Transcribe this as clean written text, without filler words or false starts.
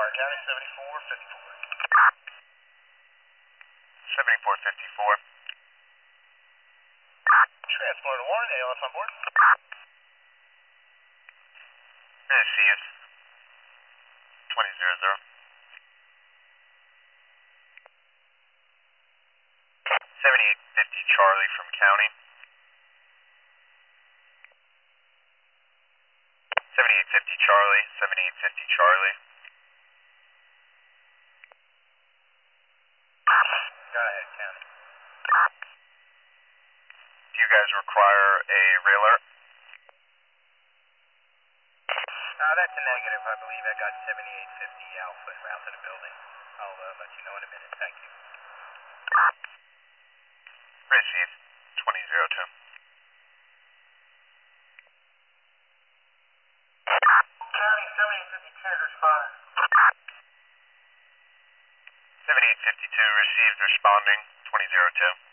County 7454. 7454. Transport 1, ALS on board. Received. 2000. 7850 Charlie from County. 7850 Charlie, 7850 Charlie. Go ahead, County. Do you guys require a railer? That's a negative. I believe I got 7850 Alpha en route to the building. I'll let you know in a minute. Thank you. Received. 2002. County 7852 responding. 7852 received, responding. 2002.